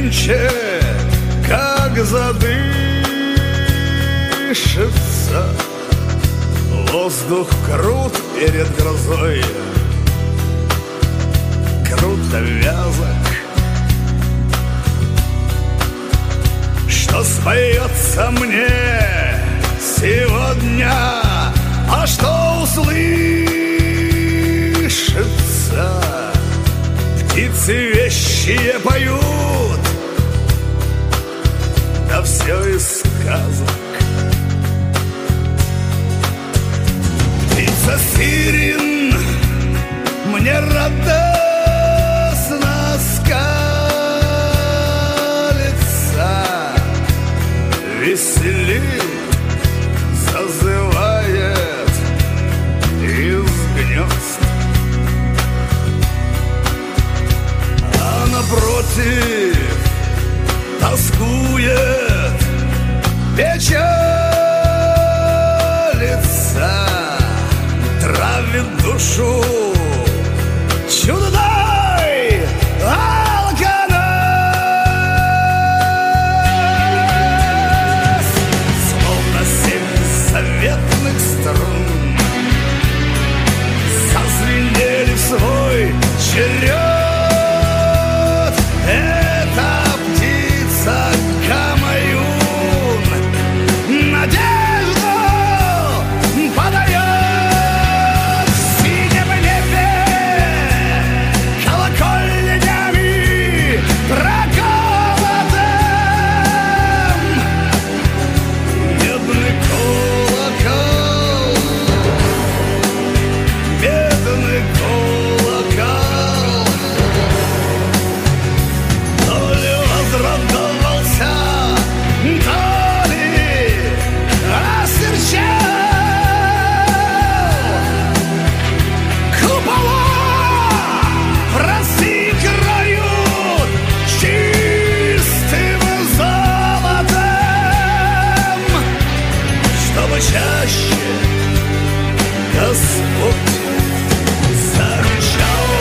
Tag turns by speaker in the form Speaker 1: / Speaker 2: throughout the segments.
Speaker 1: нынче, как задышится. Воздух крут перед грозой, круто вязок. Что споется мне сегодня, а что услышится? Птицы вещие поют, да все из сказок. Птица сирен мне радостно скалится, веселит, зазывает из гнезд. А напротив тоскует, печалится, травит душу чудной алкоголь. Словно 7 заветных струн зазвенели в свой черед. Эта птица Камаюн надежду подает. В синем небе колокольнями проколотым медный колокол, медный колокол. То ли возрадовался, то ли осерчал. Купола разыграют чистым золотом, чтобы чаще Господь зарычал.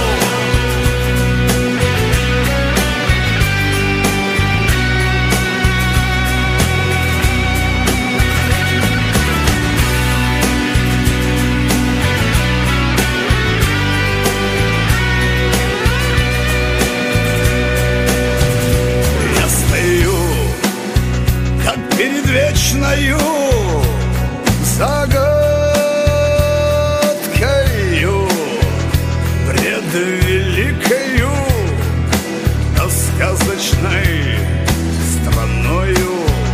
Speaker 1: Я стою, как перед вечною загадкою, пред великою, да сказочной страною.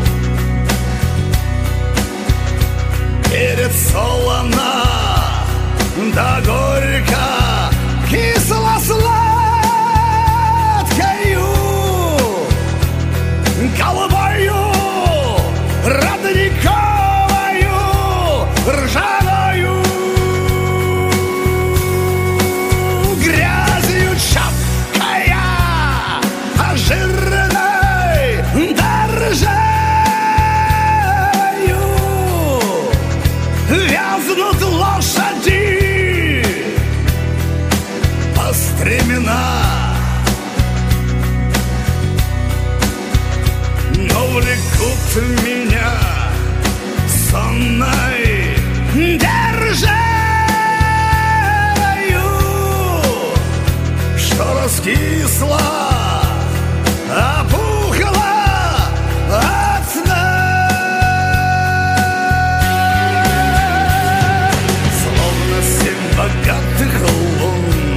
Speaker 1: Перед солоно, да горько, кисло-сладкою, голубою, родниковою, ржаною, грязью чапкая, а жирной да ржавою вязнут лошади по стремена. Но влекут меня сонной державою, что раскисла, опухла от сна. Словно 7 богатых лун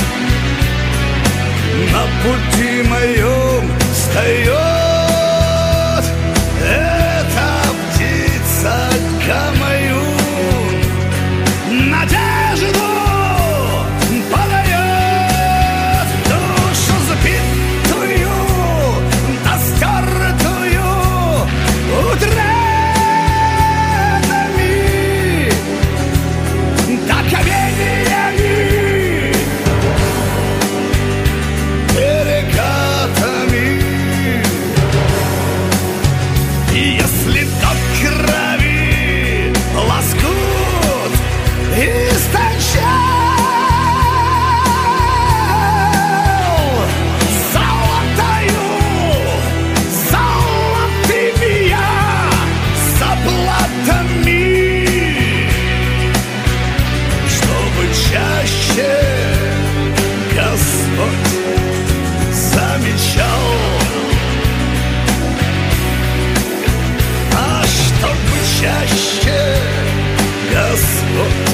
Speaker 1: на пути моем встает. Эта птица Камаюн надежду подает. Душу сбитую, да стертую утратами, да каменьями, перекатами. И если до крови чаще Господь.